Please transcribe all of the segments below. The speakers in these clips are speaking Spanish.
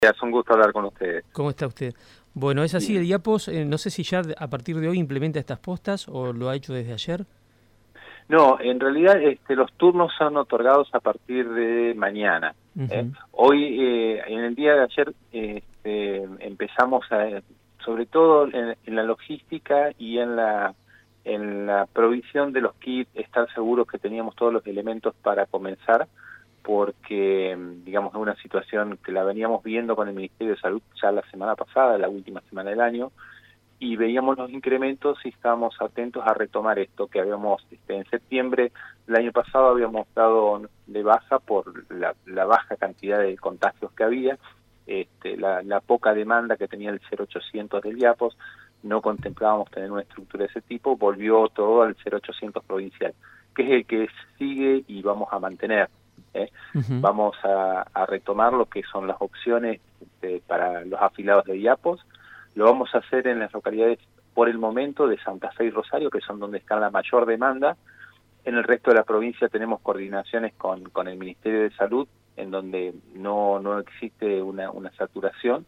Es un gusto hablar con ustedes. ¿Cómo está usted? Bueno, es así, Bien. el IAPOS, no sé si ya a partir de hoy implementa estas postas o lo ha hecho desde ayer. No, en realidad los turnos son otorgados a partir de mañana. Ujú. Hoy, en el día de ayer, empezamos sobre todo en la logística y en la provisión de los kits, estar seguros que teníamos todos los elementos para comenzar, porque, digamos, es una situación que la veníamos viendo con el Ministerio de Salud ya la semana pasada, la última semana del año, y veíamos los incrementos y estábamos atentos a retomar esto que habíamos, en septiembre del año pasado habíamos dado de baja por la baja cantidad de contagios que había, la poca demanda que tenía el 0800 del IAPOS, no contemplábamos tener una estructura de ese tipo, volvió todo al 0800 provincial, que es el que sigue y vamos a mantener. Ujú. Vamos a retomar lo que son las opciones para los afiliados de IAPOS. Lo vamos a hacer en las localidades, por el momento, de Santa Fe y Rosario, que son donde está la mayor demanda. En el resto de la provincia tenemos coordinaciones con el Ministerio de Salud, en donde no existe una saturación.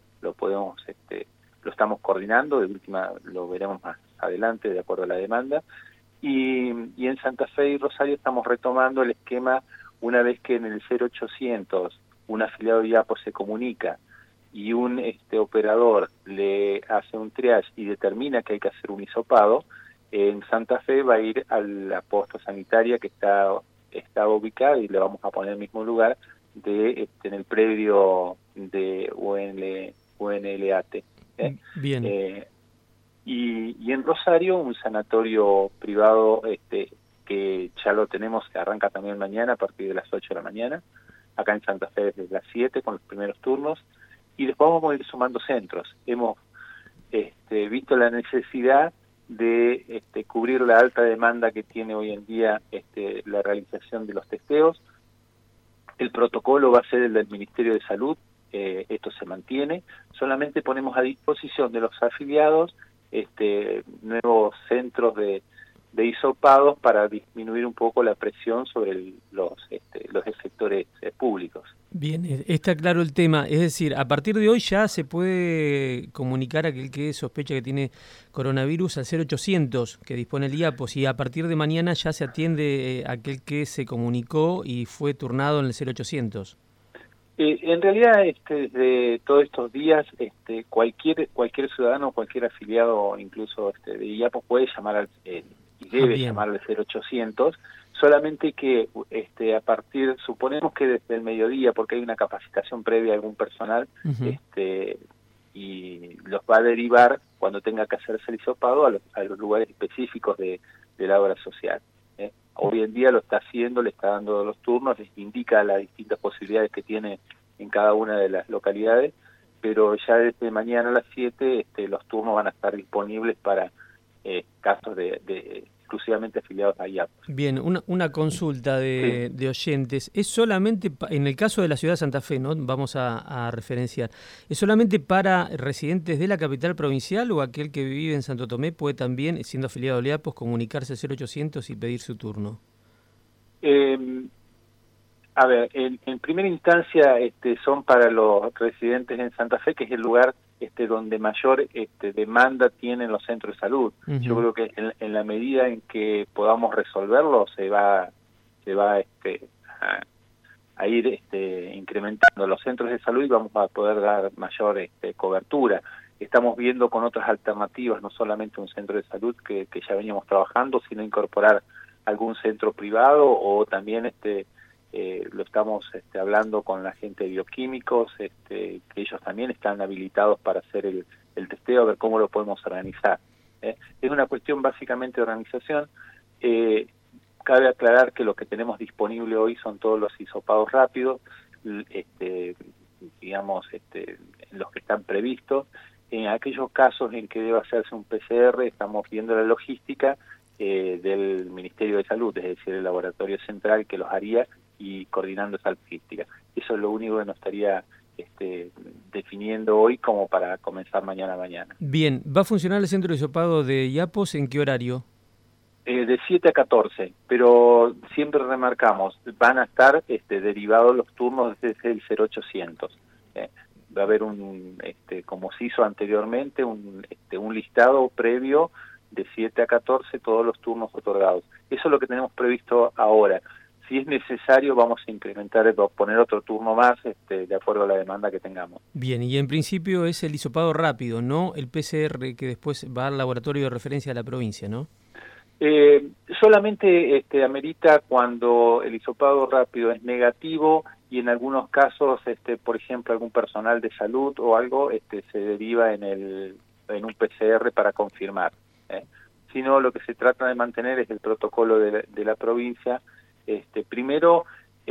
Lo estamos coordinando, de última lo veremos más adelante, de acuerdo a la demanda. Y en Santa Fe y Rosario estamos retomando el esquema una vez que en el 0800 un afiliado de IAPOS se comunica y un operador le hace un triage y determina que hay que hacer un hisopado. En Santa Fe va a ir a la posta sanitaria que está ubicada y le vamos a poner el mismo lugar en el predio de UNLAT. Bien, Y en Rosario un sanatorio privado que ya lo tenemos, que arranca también mañana a partir de las 8 de la mañana, acá en Santa Fe desde las 7 con los primeros turnos, y después vamos a ir sumando centros. Hemos visto la necesidad de cubrir la alta demanda que tiene hoy en día la realización de los testeos. El protocolo va a ser el del Ministerio de Salud, esto se mantiene, solamente ponemos a disposición de los afiliados nuevos centros de hisopados para disminuir un poco la presión sobre los efectores públicos. bien, está claro el tema. Es decir, a partir de hoy ya se puede comunicar a aquel que sospecha que tiene coronavirus al 0800 que dispone el IAPOS y a partir de mañana ya se atiende aquel que se comunicó y fue turnado en el 0800. En realidad, de todos estos días, cualquier ciudadano, cualquier afiliado, incluso de IAPOS, puede llamar y Ah, debe bien. llamar al 0800, solamente que suponemos que desde el mediodía, porque hay una capacitación previa a algún personal, Ujú. y los va a derivar cuando tenga que hacerse el hisopado a los lugares específicos de la obra social. Hoy en día lo está haciendo, le está dando los turnos, les indica las distintas posibilidades que tiene en cada una de las localidades, pero ya desde mañana a las 7 los turnos van a estar disponibles para casos de exclusivamente afiliados a IAPOS. Bien, una consulta Sí. de oyentes. ¿Es solamente, en el caso de la ciudad de Santa Fe, ¿no? Vamos a referenciar, ¿es solamente para residentes de la capital provincial o aquel que vive en Santo Tomé puede también, siendo afiliado a IAPOS, comunicarse al 0800 y pedir su turno? Eh, A ver, en primera instancia son para los residentes en Santa Fe, que es el lugar donde mayor demanda tienen los centros de salud. Yo Ujú. creo que en la medida en que podamos resolverlo, se va a ir incrementando los centros de salud y vamos a poder dar mayor cobertura. Estamos viendo con otras alternativas, no solamente un centro de salud que ya veníamos trabajando, sino incorporar algún centro privado o también lo estamos hablando con la gente de bioquímicos, que ellos también están habilitados para hacer el testeo, a ver cómo lo podemos organizar. Es una cuestión básicamente de organización. Cabe aclarar que lo que tenemos disponible hoy son todos los hisopados rápidos, digamos, los que están previstos. En aquellos casos en que deba hacerse un PCR, estamos viendo la logística del Ministerio de Salud, es decir, el laboratorio central que los haría y coordinando esa logística. Eso es lo único que nos estaría definiendo hoy como para comenzar mañana. Bien, ¿va a funcionar el centro de hisopado de IAPOS en qué horario? De 7 a 14, pero siempre remarcamos, van a estar derivados los turnos desde el 0800. va a haber como se hizo anteriormente, un listado previo de 7 a 14 todos los turnos otorgados. Eso es lo que tenemos previsto ahora. Si es necesario, vamos a incrementar, poner otro turno más de acuerdo a la demanda que tengamos. Bien, y en principio es el hisopado rápido, no el PCR que después va al laboratorio de referencia de la provincia, ¿no? Solamente amerita cuando el hisopado rápido es negativo y en algunos casos, por ejemplo, algún personal de salud o algo se deriva en un PCR para confirmar. Sino lo que se trata de mantener es el protocolo de la provincia, primero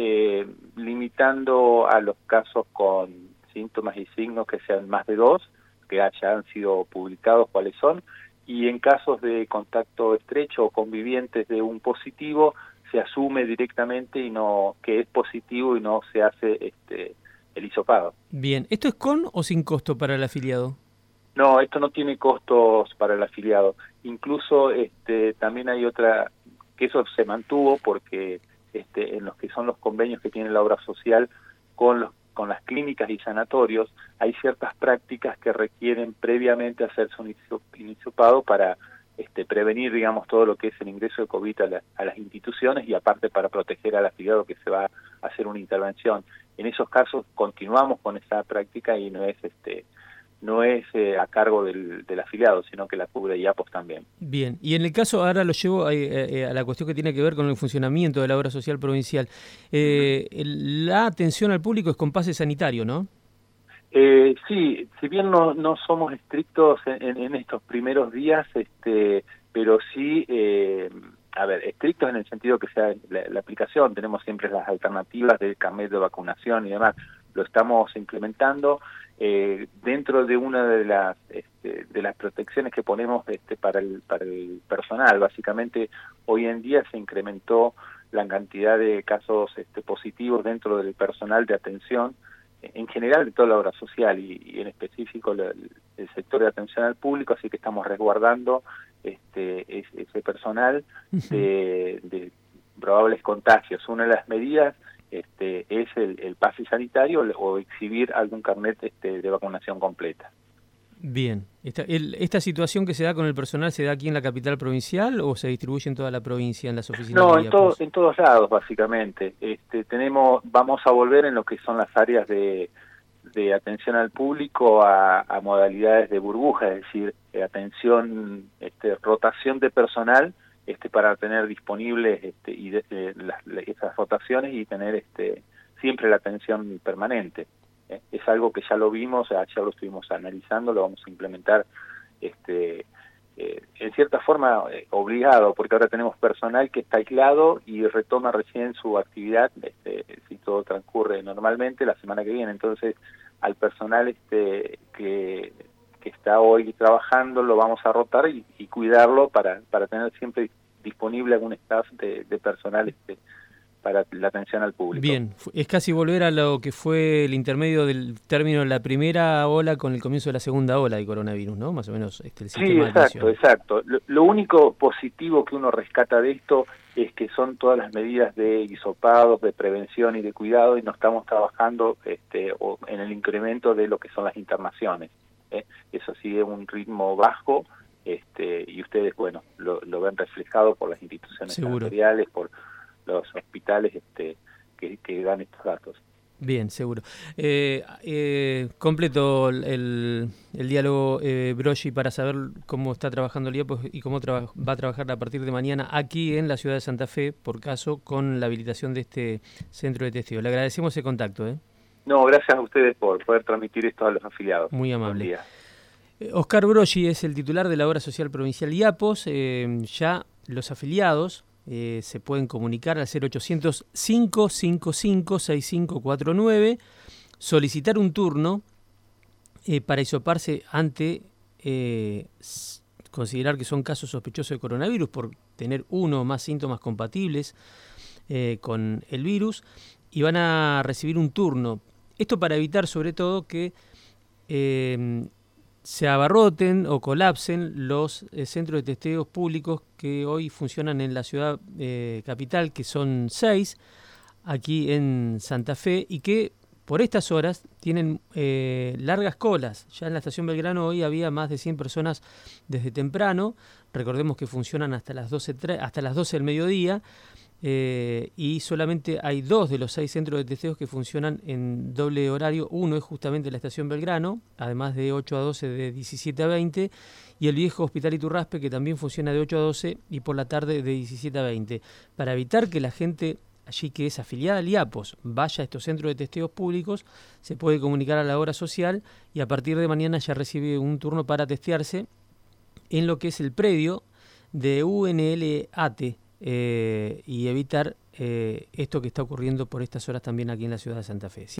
limitando a los casos con síntomas y signos que sean más de 2, que ya han sido publicados cuáles son, y en casos de contacto estrecho o convivientes de un positivo se asume directamente que es positivo y no se hace el hisopado. Bien, ¿esto es con o sin costo para el afiliado? No, esto no tiene costos para el afiliado. Incluso también hay otra, que eso se mantuvo porque en los que son los convenios que tiene la obra social con las clínicas y sanatorios, hay ciertas prácticas que requieren previamente hacerse un hisopado para prevenir, digamos, todo lo que es el ingreso de COVID a las instituciones y aparte para proteger al afiliado que se va a hacer una intervención. En esos casos continuamos con esa práctica y no es a cargo del afiliado, sino que la cubre IAPOS también. Bien, y en el caso, ahora lo llevo a la cuestión que tiene que ver con el funcionamiento de la obra social provincial. La atención al público es con pase sanitario, ¿no? Sí, si bien no somos estrictos en estos primeros días, pero sí, estrictos en el sentido que sea la aplicación, tenemos siempre las alternativas del carnet de vacunación y demás, lo estamos implementando. Dentro de una de las protecciones que ponemos para el personal, básicamente hoy en día se incrementó la cantidad de casos positivos dentro del personal de atención, en general de toda la obra social y en específico el sector de atención al público, así que estamos resguardando ese personal de probables contagios. Una de las medidas es el pase sanitario o exhibir algún carnet de vacunación completa. Bien. ¿Esta situación que se da con el personal se da aquí en la capital provincial o se distribuye en toda la provincia, en las oficinas? No, en todos lados, básicamente. Vamos a volver en lo que son las áreas de atención al público a modalidades de burbuja, es decir, atención, rotación de personal, para tener disponibles esas rotaciones y tener siempre la atención permanente. Es algo que ya lo vimos, ya lo estuvimos analizando, lo vamos a implementar en cierta forma obligado, porque ahora tenemos personal que está aislado y retoma recién su actividad, si todo transcurre normalmente, la semana que viene. Entonces, al personal que está hoy trabajando lo vamos a rotar y cuidarlo para tener siempre disponible algún staff de personal para la atención al público. Bien, es casi volver a lo que fue el intermedio del término de la primera ola con el comienzo de la segunda ola de coronavirus, ¿no? Más o menos el sistema de atención. Exacto. Lo único positivo que uno rescata de esto es que son todas las medidas de hisopados, de prevención y de cuidado, y no estamos trabajando en el incremento de lo que son las internaciones. Eso sigue un ritmo bajo, y ustedes, bueno, lo ven reflejado por las instituciones sanatoriales, por los hospitales que dan estos datos. Bien, seguro. Completo el diálogo, Broggi, para saber cómo está trabajando el IAPOS y cómo va a trabajar a partir de mañana aquí en la ciudad de Santa Fe, por caso, con la habilitación de este centro de testeo. Le agradecemos el contacto. No, gracias a ustedes por poder transmitir esto a los afiliados. Muy amable. Buen día. Oscar Broggi es el titular de la obra social provincial IAPOS. Ya los afiliados se pueden comunicar al 0800-555-6549, solicitar un turno para hisoparse ante considerar que son casos sospechosos de coronavirus por tener uno o más síntomas compatibles con el virus, y van a recibir un turno. Esto para evitar sobre todo que se abarroten o colapsen los centros de testeos públicos que hoy funcionan en la ciudad capital, que son 6, aquí en Santa Fe, y que por estas horas tienen largas colas. Ya en la estación Belgrano hoy había más de 100 personas desde temprano. Recordemos que funcionan hasta las 12 del mediodía. Y solamente hay 2 de los 6 centros de testeos que funcionan en doble horario. Uno es justamente la estación Belgrano, además de 8 a 12 de 17 a 20, y el viejo Hospital Iturraspe, que también funciona de 8 a 12 y por la tarde de 17 a 20. Para evitar que la gente allí que es afiliada al IAPOS vaya a estos centros de testeos públicos, se puede comunicar a la hora social y a partir de mañana ya recibe un turno para testearse en lo que es el predio de UNLAT, y evitar esto que está ocurriendo por estas horas también aquí en la ciudad de Santa Fe.